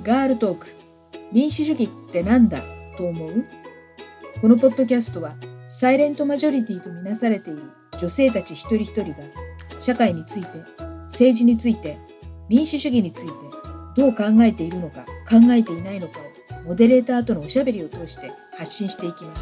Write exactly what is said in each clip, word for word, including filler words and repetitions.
ガールトーク、民主主義ってなんだと思う？このポッドキャストはサイレントマジョリティとみなされている女性たち一人一人が社会について、政治について、民主主義についてどう考えているのか考えていないのかをモデレーターとのおしゃべりを通して発信していきます。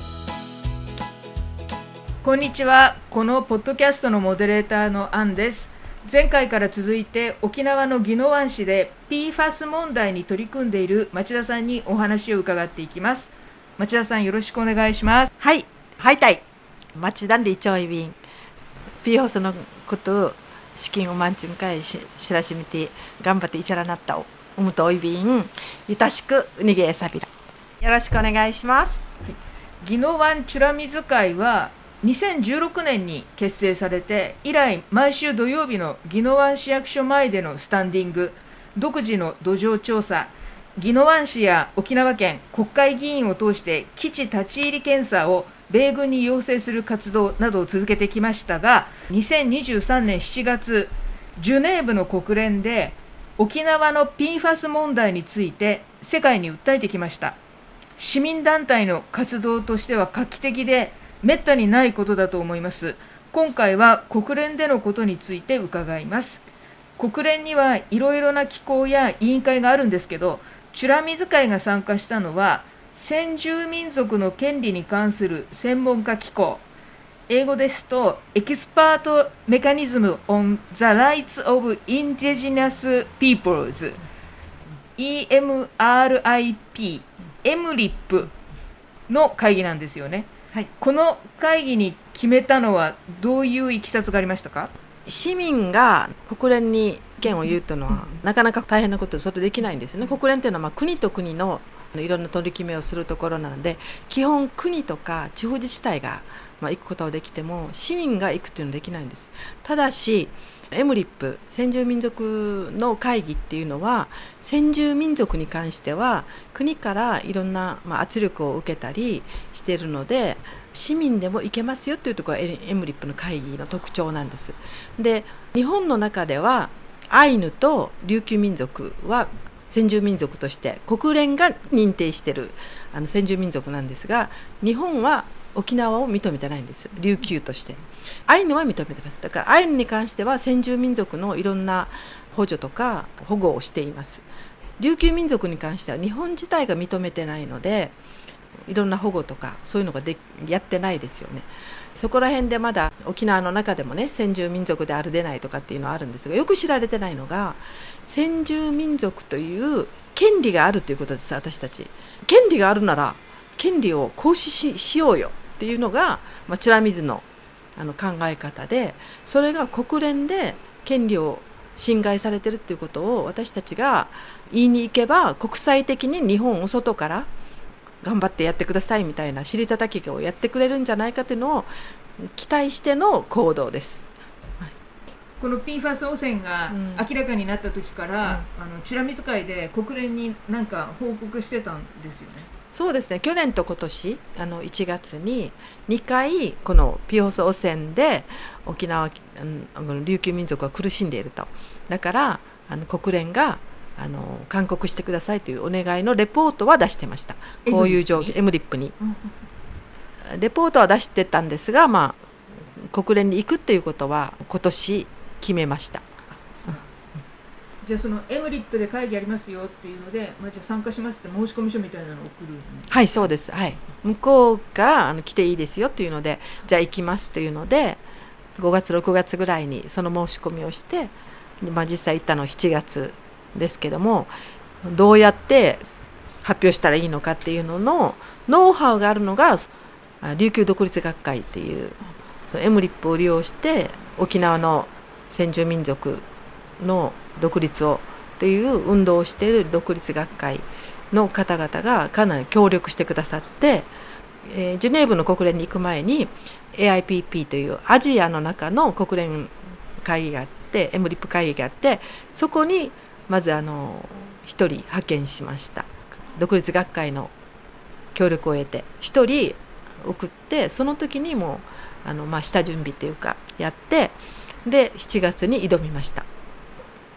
こんにちは。このポッドキャストのモデレーターのアンです。前回から続いて沖縄の宜野湾市で ピーファス 問題に取り組んでいる町田さんにお話を伺っていきます。町田さん、よろしくお願いします。 はい、はいたい。町田で一応いびん ピーファス のことを資金を満ち向かいし知らしみて頑張っていちゃらなったをうむとおいびんゆたしくうにげえさびらよろしくお願いします。 宜野湾美ら水会はにせんじゅうろくねんに結成されて以来、毎週土曜日の宜野湾市役所前でのスタンディング、独自の土壌調査、宜野湾市や沖縄県国会議員を通して基地立ち入り検査を米軍に要請する活動などを続けてきましたが、にせんにじゅうさんねんしちがつ、ジュネーブの国連で沖縄の ピーファス 問題について世界に訴えてきました。市民団体の活動としては画期的でめったにないことだと思います。今回は国連でのことについて伺います。国連にはいろいろな機構や委員会があるんですけど、美ら水会が参加したのは先住民族の権利に関する専門家機構、英語ですと Expert Mechanism on the Rights of Indigenous Peoples イーエムアールアイピー エムリップ の会議なんですよね。はい、この会議に決めたのはどういういきさつがありましたか？ 市民が国連に意見を言うというのは、うん、なかなか大変なことでそれできないんですよね。国連というのはまあ国と国のいろんな取り決めをするところなので、基本国とか地方自治体がまあ行くことはできても市民が行くというのはできないんです。ただしエムリップ先住民族の会議っていうのは先住民族に関しては国からいろんな、まあ、圧力を受けたりしているので、市民でも行けますよというところがエムリップの会議の特徴なんです。で、日本の中ではアイヌと琉球民族は先住民族として国連が認定しているあの先住民族なんですが、日本は沖縄を認めてないんです。琉球としてアイヌは認めてます。だからアイヌに関しては先住民族のいろんな補助とか保護をしています。琉球民族に関しては日本自体が認めてないのでいろんな保護とかそういうのがでやってないですよね。そこら辺でまだ沖縄の中でもね先住民族であるでないとかっていうのはあるんですが、よく知られてないのが先住民族という権利があるということです。私たち権利があるなら権利を行使 し, しようよっていうのが、まあ、美ら水のあの考え方で、それが国連で権利を侵害されてるっていうことを私たちが言いに行けば、国際的に日本を外から頑張ってやってくださいみたいな尻叩きをやってくれるんじゃないかというのを期待しての行動です。 はい、この ピーファス 汚染が明らかになった時から、うん、あの美ら水会で国連に何か報告してたんですよね。 そうですね、去年と今年あのいちがつににかいこの ピーファス 汚染で沖縄、あの琉球民族は苦しんでいると。だからあの国連があの勧告してくださいというお願いのレポートは出してました。こういう状況、エムリップにレポートは出してたんですが、まあ、国連に行くっていうことは今年決めました。 じゃあそのエムリップで会議ありますよっていうので、まあ、じゃあ参加しますって申し込み書みたいなのを送る。 はい、そうです、はい、向こうからあの来ていいですよっていうので、じゃあ行きますというのでごがつろくがつぐらいにその申し込みをして、まあ、実際行ったのはしちがつですけども、どうやって発表したらいいのかっていうののノウハウがあるのが琉球独立学会っていう、そのエムリップを利用して沖縄の先住民族の独立をという運動をしている独立学会の方々がかなり協力してくださって、えー、ジュネーブの国連に行く前に エーアイピーピー というアジアの中の国連会議があって、エムリップ会議があって、そこにまずあのひとり派遣しました。独立学会の協力を得てひとり送って、その時にもあの、まあ、下準備というかやって、でしちがつに挑みました。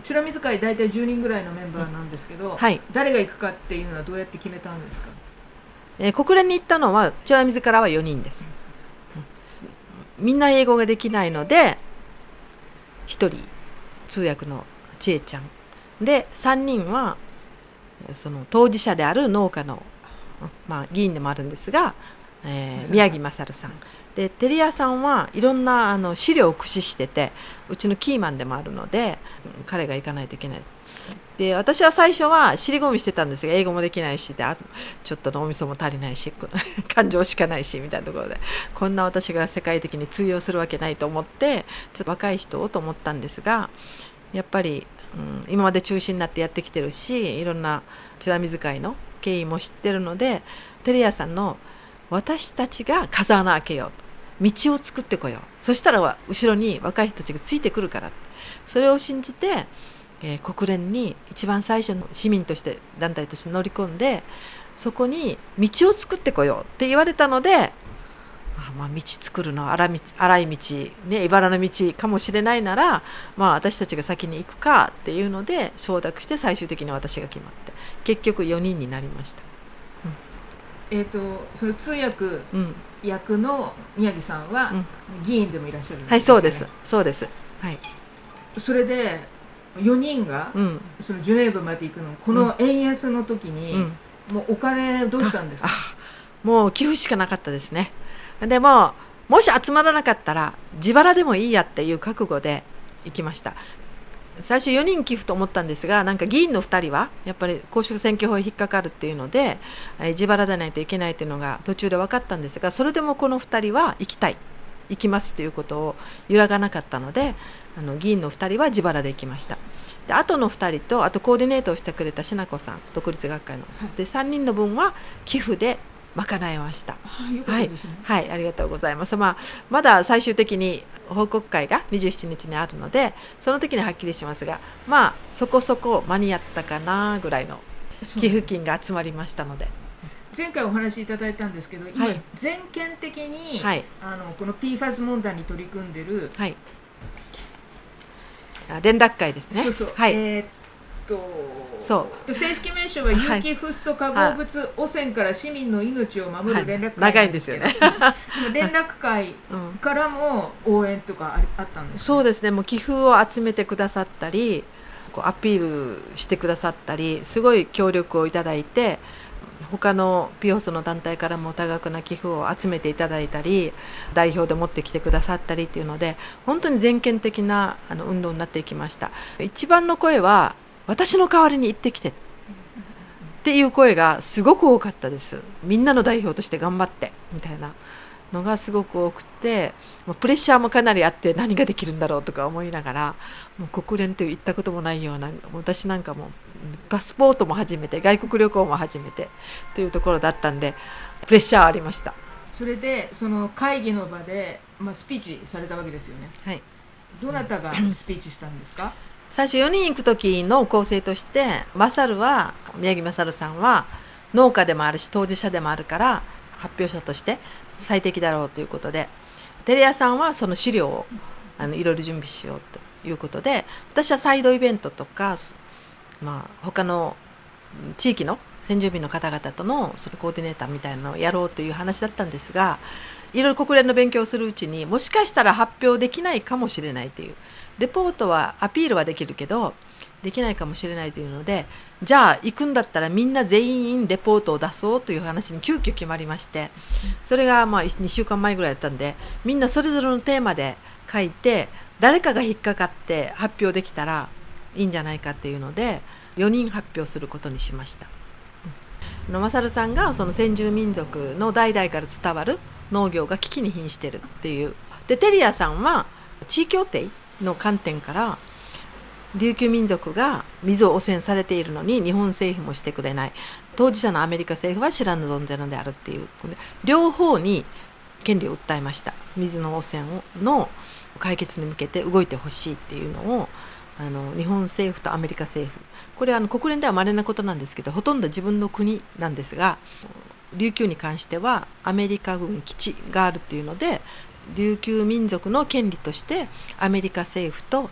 美ら水会大体じゅうにんぐらいのメンバーなんですけど、 はい、 誰が行くかっていうのはどうやって決めたんですか？ えー、国連に行ったのは美ら水からはよにんです、うん、みんな英語ができないのでひとり通訳の千恵ちゃんで、さんにんはその当事者である農家の、まあ、議員でもあるんですが、えー、宮城勝さんで、テリアさんはいろんなあの資料を駆使してて、うちのキーマンでもあるので彼が行かないといけない。で、私は最初は尻込みしてたんですが、英語もできないしで、あちょっと脳みそも足りないし感情しかないしみたいなところで、こんな私が世界的に通用するわけないと思って、ちょっと若い人をと思ったんですが、やっぱり、うん、今まで中心になってやってきてるし、いろんな美ら水会の経緯も知ってるので、テレアさんの私たちが風穴開けようと、道を作ってこよう、そしたら後ろに若い人たちがついてくるから、それを信じて、えー、国連に一番最初の市民として団体として乗り込んで、そこに道を作ってこようって言われたので、あまあ道作るのは荒い道、荒い道、ね、茨の道かもしれないなら、まあ、私たちが先に行くかっていうので承諾して、最終的に私が決まって結局よにんになりました。 えーと、その通訳役の宮城さんは議員でもいらっしゃるんですね。 はい、そうです、そうです。はい。 それでよにんがそのジュネーブまで行くの、この円安の時に、もうお金どうしたんですか？ もう寄付しかなかったですね。でも、もし集まらなかったら自腹でもいいやっていう覚悟で行きました。最初よにん寄付と思ったんですが、なんか議員のふたりはやっぱり公職選挙法に引っかかるっていうので、え自腹でないといけないっていうのが途中で分かったんですが、それでもこのふたりは行きたい、行きますということを揺らがなかったので、あの議員のふたりは自腹で行きました。で、あとのふたりと、あとコーディネートをしてくれたしなこさん、独立学会の、でさんにんの分は寄付で賄いました。はい、はい、ありがとうございます。まあ、まだ最終的に報告会がにじゅうしちにちにあるので、その時にはっきりしますが、まあそこそこ間に合ったかなぐらいの寄付金が集まりましたので。 前回お話しいただいたんですけど、今、はい、全県的に、はい、あのこの ピーファス 問題に取り組んでる、 はい、連絡会ですね。 そうそう、 はい、 えーっとそう正式名称は有機フッ素化合物汚染から市民の命を守る連絡会、 はい、長いんですよね連絡会からも応援とかあったんですか？ そうですね、もう寄付を集めてくださったり、こうアピールしてくださったり、すごい協力をいただいて、他のピーファスの団体からも多額な寄付を集めていただいたり、代表で持ってきてくださったりっていうので、本当に全県的なあの運動になっていきました。一番の声は、私の代わりに行ってきてっていう声がすごく多かったです。みんなの代表として頑張ってみたいなのがすごく多くて、プレッシャーもかなりあって、何ができるんだろうとか思いながら、もう国連と行ったこともないような、私なんかもパスポートも初めて、外国旅行も初めてというところだったんで、プレッシャーはありました。 それでその会議の場で、まあ、スピーチされたわけですよね。 はい。 どなたがスピーチしたんですか？ 最初よにん行く時の構成として、マサルは宮城勝さんは農家でもあるし当事者でもあるから発表者として最適だろうということで、テレアさんはその資料をあのいろいろ準備しようということで、私はサイドイベントとか、まあ、他の地域の先住民の方々とのそのコーディネーターみたいなのをやろうという話だったんですが、いろいろ国連の勉強をするうちに、もしかしたら発表できないかもしれないという、レポートはアピールはできるけどできないかもしれないというので、じゃあ行くんだったらみんな全員レポートを出そうという話に急遽決まりまして、それがまあにしゅうかんまえぐらいだったんで、みんなそれぞれのテーマで書いて、誰かが引っかかって発表できたらいいんじゃないかっていうので、よにん発表することにしました。のマサルさんがその先住民族の代々から伝わる農業が危機に瀕しているっていう。で、テリアさんは地位協定の観点から、琉球民族が水を汚染されているのに日本政府もしてくれない、当事者のアメリカ政府は知らぬ存ぜぬであるっていう、両方に権利を訴えました。水の汚染の解決に向けて動いてほしいっていうのを、あの日本政府とアメリカ政府、これはあの国連では稀なことなんですけど、ほとんど自分の国なんですが、琉球に関してはアメリカ軍基地があるっていうので、琉球民族の権利としてアメリカ政府と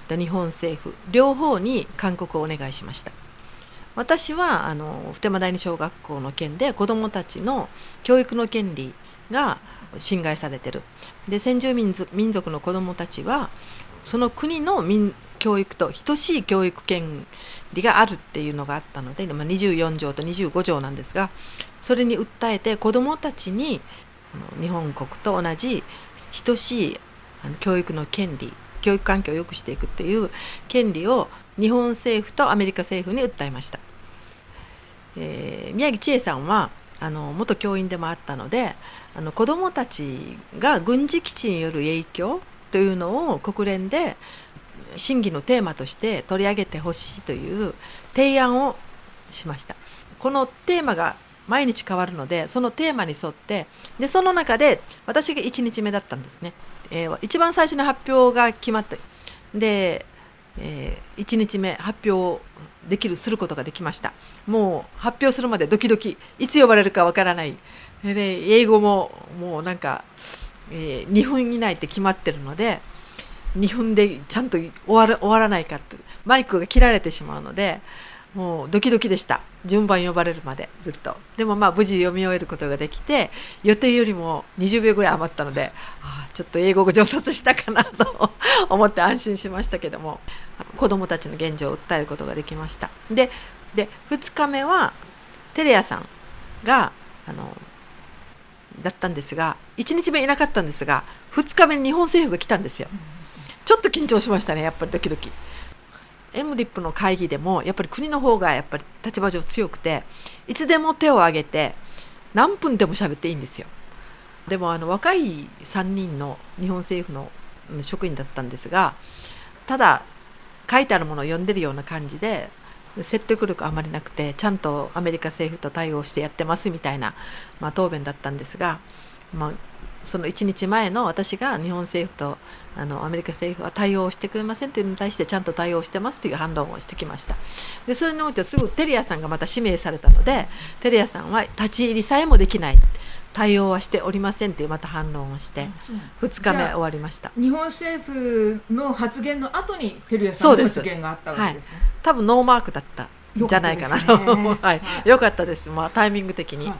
と日本政府両方に勧告をお願いしました。私はあの普天間第二小学校の件で子どもたちの教育の権利が侵害されている。で先住民族、民族の子どもたちはその国の民教育と等しい教育権利があるっていうのがあったので、まあ、にじゅうよん条とにじゅうご条なんですが、それに訴えて子どもたちにその日本国と同じ等しいあの教育の権利、教育環境を良くしていくっていう権利を日本政府とアメリカ政府に訴えました。えー、宮城千恵さんはあの元教員でもあったので、あの子どもたちが軍事基地による影響というのを国連で審議のテーマとして取り上げてほしいという提案をしました。このテーマが毎日変わるので、そのテーマに沿って、でその中で私がいちにちめだったんですね。えー、一番最初に発表が決まって、で、えー、いちにちめ発表できるすることができました。もう発表するまでドキドキ、いつ呼ばれるかわからない。で英語ももうなんか、えー、にふん以内って決まってるので、にふんでちゃんと終わる、終わらないかって、マイクが切られてしまうので、もうドキドキでした。順番呼ばれるまでずっと。でもまあ無事読み終えることができて、予定よりもにじゅうびょうぐらい余ったので、あちょっと英語が上達したかなと思って安心しましたけども、子どもたちの現状を訴えることができました。で、でふつかめはテレアさんがあのだったんですが、いちにちめいなかったんですが、ふつかめに日本政府が来たんですよ。ちょっと緊張しましたね、やっぱりドキドキ。エムリップの会議でもやっぱり国の方がやっぱり立場上強くて、いつでも手を挙げて何分でも喋っていいんですよ。でもあの若いさんにんの日本政府の職員だったんですが、ただ書いてあるものを読んでるような感じで説得力あまりなくて、ちゃんとアメリカ政府と対応してやってますみたいな、まあ、答弁だったんですが、まあ、そのいちにちまえの私が日本政府とあのアメリカ政府は対応してくれませんというのに対してちゃんと対応してますという反論をしてきました。でそれにおいてすぐテレアさんがまた指名されたので、テレアさんは立ち入りさえもできない、対応はしておりませんというまた反論をしてふつかめ終わりました。 日本政府の発言の後にテレアさんの発言があったわけですね。 はい、多分ノーマークだったんじゃないかなと。よかったですね。はい、よかったです、まあ、タイミング的に。はい、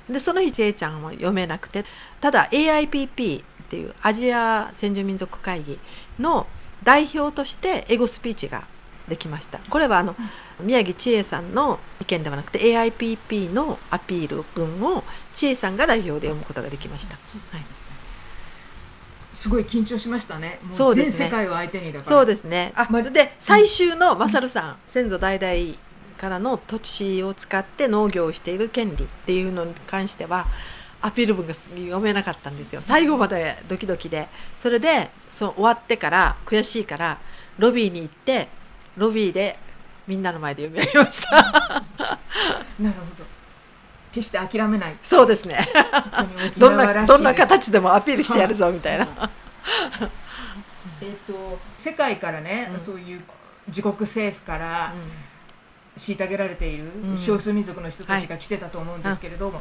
でその日千恵ちゃんは読めなくて、ただ エーアイピーピー っていうアジア先住民族会議の代表として英語スピーチができました。これはあの、うん、宮城千恵さんの意見ではなくて エーアイピーピー のアピール文を千恵さんが代表で読むことができました。はい、 すごい緊張しましたね。 もう全世界を相手にだから。 そうですね。あ、ま、で最終のマサルさん、うん、先祖代々からの土地を使って農業をしている権利っていうのに関してはアピール文が読めなかったんですよ。最後までドキドキで、それでそう終わってから悔しいからロビーに行って、ロビーでみんなの前で読み上げましたなるほど、決して諦めない。 そうですねどんなどんな形でもアピールしてやるぞみたいなえっと世界からね、うん、そういう自国政府から、うん、虐げられている少数民族の人たちが来てたと思うんですけれども、うんはい、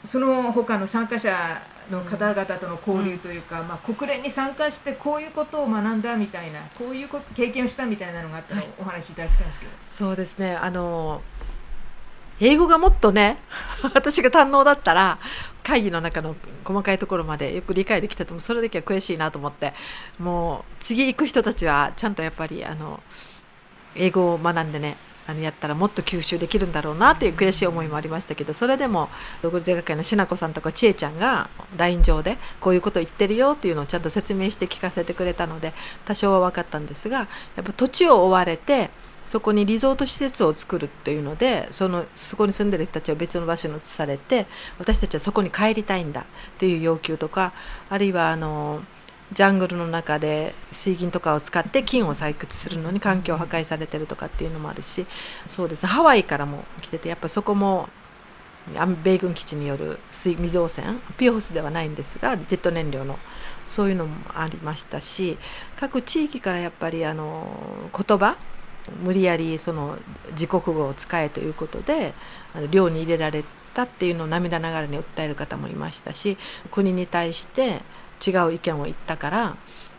その他の参加者の方々との交流というか、うんまあ、国連に参加してこういうことを学んだみたいな、こういうこと経験をしたみたいなのがあったらお話しいただきたいんですけど。 そうですね、あの英語がもっとね私が堪能だったら会議の中の細かいところまでよく理解できたと思う。それだけは悔しいなと思って、もう次行く人たちはちゃんとやっぱりあの英語を学んでね、あのやったらもっと吸収できるんだろうなっていう悔しい思いもありましたけど、それでも独立映画界のしなこさんとか千恵ちゃんが ライン 上でこういうこと言ってるよっていうのをちゃんと説明して聞かせてくれたので多少は分かったんですが、やっぱ土地を追われてそこにリゾート施設を作るっていうので、そのそこに住んでる人たちは別の場所に移されて、私たちはそこに帰りたいんだっていう要求とか、あるいはあのジャングルの中で水銀とかを使って金を採掘するのに環境破壊されてるとかっていうのもあるし、そうですね、ハワイからも来てて、やっぱそこも米軍基地による水水汚染、ピオホスではないんですがジェット燃料のそういうのもありましたし、各地域からやっぱりあの言葉無理やりその自国語を使えということで寮に入れられたっていうのを涙ながらに訴える方もいましたし、国に対して違う意見を言ったから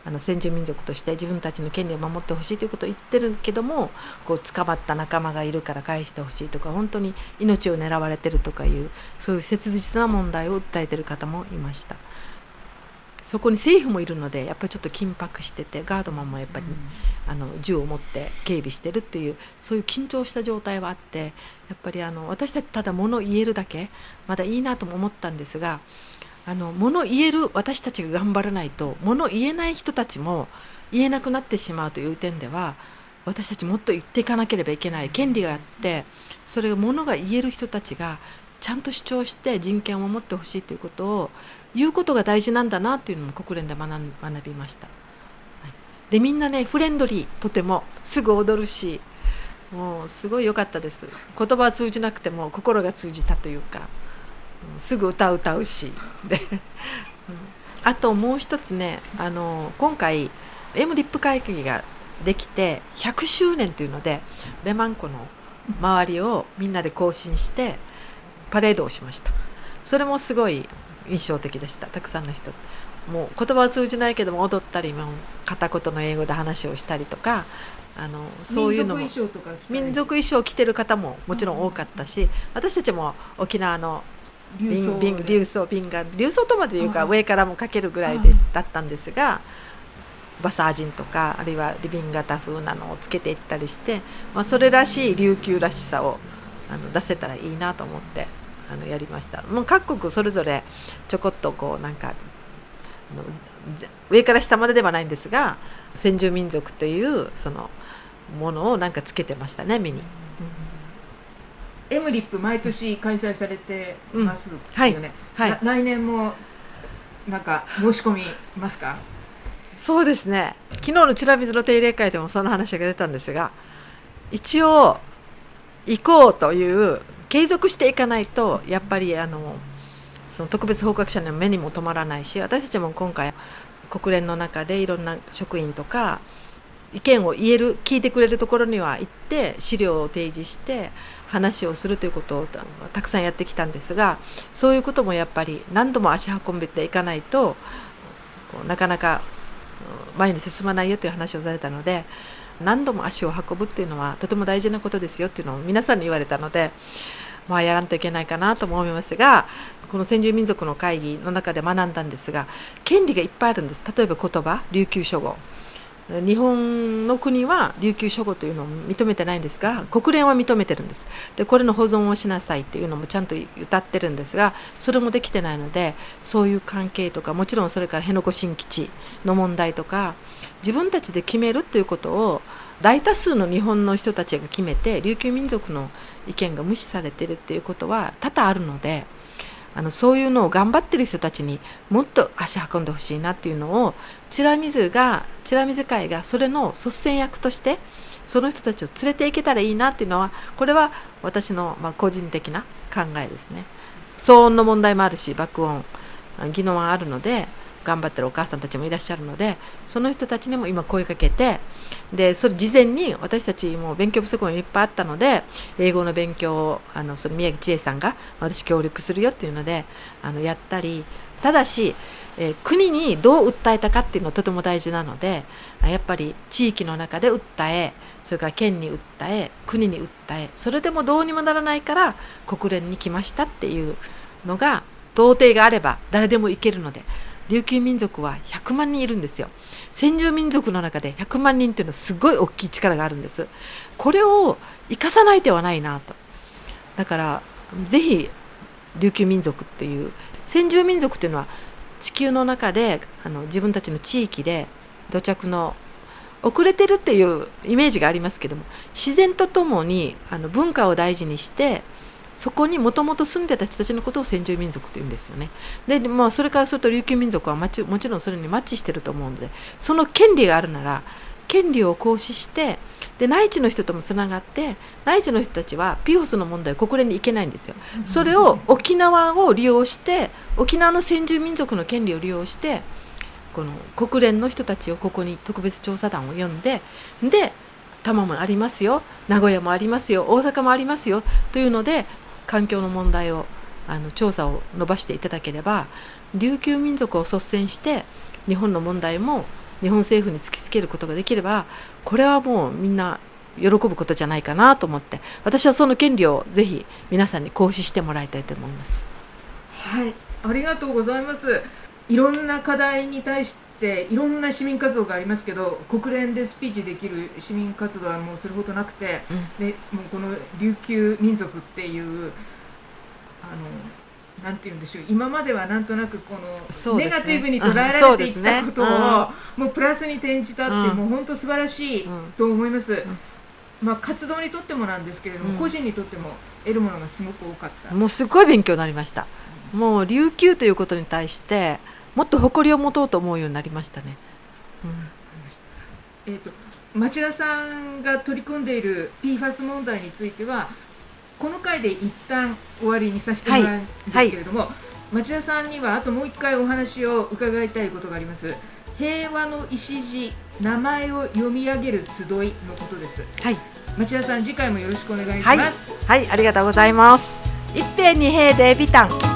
あの先住民族として自分たちの権利を守ってほしいということを言ってるけども、こう捕まった仲間がいるから返してほしいとか、本当に命を狙われてるとかいう、そういう切実な問題を訴えてる方もいました。そこに政府もいるので、やっぱりちょっと緊迫してて、ガードマンもやっぱり、うん、あの銃を持って警備してるっていう、そういう緊張した状態はあって、やっぱりあの私たちただ物を言えるだけまだいいなとも思ったんですが、あの物を言える私たちが頑張らないと、物を言えない人たちも言えなくなってしまうという点では、私たちもっと言っていかなければいけない権利があって、それを物が言える人たちがちゃんと主張して人権を守ってほしいということを言うことが大事なんだなというのも国連で学ん学びました。はい、でみんなねフレンドリー、とてもすぐ踊るし、もうすごい良かったです。言葉は通じなくても心が通じたというか、うん、すぐ歌う歌うしで、うん、あともう一つね、あの今回エムリップ会議ができてひゃくしゅうねんというので、レマン湖の周りをみんなで行進してパレードをしました。それもすごい印象的でした。たくさんの人、もう言葉は通じないけども踊ったり、も片言の英語で話をしたりとか、あのそういうのも民族衣装とか民族衣装を着てる方ももちろん多かったし、私たちも沖縄の琉瓶流装瓶が流装とまでいうか上からもかけるぐらいでだったんですが、バサージンとかあるいはリビン型風なのをつけていったりして、まあ、それらしい琉球らしさをあの出せたらいいなと思ってあのやりました。もう各国それぞれちょこっとこうなんか上から下までではないんですが、先住民族というそのものをなんかつけてましたね、目に。 エムリップ毎年開催されてますよね。 うん、はいはい、 来年もなんか申し込みますか？ そうですね。昨日の美ら水の定例会でもその話が出たんですが、一応行こうという継続していかないとやっぱりあのその特別報告者の目にも留まらないし、私たちも今回国連の中でいろんな職員とか意見を言える聞いてくれるところには行って資料を提示して話をするということをたくさんやってきたんですが、そういうこともやっぱり何度も足運べていかないとこうなかなか前に進まないよという話をされたので、何度も足を運ぶっていうのはとても大事なことですよっていうのを皆さんに言われたので、まあやらんといけないかなとも思いますが、この先住民族の会議の中で学んだんですが、権利がいっぱいあるんです。例えば言葉、琉球諸語、日本の国は琉球諸語というのを認めてないんですが、国連は認めてるんです。でこれの保存をしなさいっていうのもちゃんと歌ってるんですが、それもできてないので、そういう関係とか、もちろんそれから辺野古新基地の問題とか、自分たちで決めるということを大多数の日本の人たちが決めて、琉球民族の意見が無視されているっていうことは多々あるので、あのそういうのを頑張ってる人たちにもっと足運んでほしいなっていうのを、美ら水が美ら水会がそれの率先役としてその人たちを連れていけたらいいなっていうのは、これは私のまあ個人的な考えですね。騒音の問題もあるし、爆音、宜野湾あるので、頑張ってるお母さんたちもいらっしゃるので、その人たちにも今声かけて、でそれ事前に私たちも勉強不足もいっぱいあったので、英語の勉強をあのその宮城千恵さんが私協力するよっていうのであのやったり、ただし、えー、国にどう訴えたかっていうのはとても大事なので、やっぱり地域の中で訴え、それから県に訴え、国に訴え、それでもどうにもならないから国連に来ましたっていうのが童貞があれば誰でも行けるので、琉球民族はひゃくまんにんいるんですよ。先住民族の中でひゃくまんにんっていうのはすごい大きい力があるんです。これを生かさない手はないなと。だからぜひ琉球民族っていう先住民族っていうのは地球の中であの自分たちの地域で土着の遅れてるっていうイメージがありますけども、自然とともにあの文化を大事にしてそこにもともと住んでた人たちのことを先住民族というんですよね。で、まあ、それからすると琉球民族はもちろんそれにマッチしてると思うので、その権利があるなら権利を行使して、で内地の人ともつながって、内地の人たちはピーオスの問題国連に行けないんですよ。それを沖縄を利用して、沖縄の先住民族の権利を利用してこの国連の人たちをここに特別調査団を呼んで、で多摩もありますよ、名古屋もありますよ、大阪もありますよというので環境の問題をあの調査を伸ばしていただければ、琉球民族を率先して日本の問題も日本政府に突きつけることができれば、これはもうみんな喜ぶことじゃないかなと思って、私はその権利をぜひ皆さんに行使してもらいたいと思います。 はい、ありがとうございます。いろんな課題に対していろんな市民活動がありますけど、国連でスピーチできる市民活動はもうそれほどなくて、うん、でもうこの琉球民族っていうあのなんて言うんでしょう、今まではなんとなくこのネガティブに捉えられてきたことを、うんねうん、もうプラスに転じたって、うん、もう本当素晴らしいと思います。うんうんまあ、活動にとってもなんですけれども、うん、個人にとっても得るものがすごく多かった。 もうすごい勉強になりました。もう琉球ということに対してもっと誇りを持とうと思うようになりましたね。 うん、えーと、町田さんが取り組んでいる ピーファス 問題についてはこの回で一旦終わりにさせてもらうんですけれども、はいはい、町田さんにはあともう一回お話を伺いたいことがあります。平和の礎、名前を読み上げる集いのことです。はい、町田さん、次回もよろしくお願いします。 はい、はい、ありがとうございます。一平二平でビタン。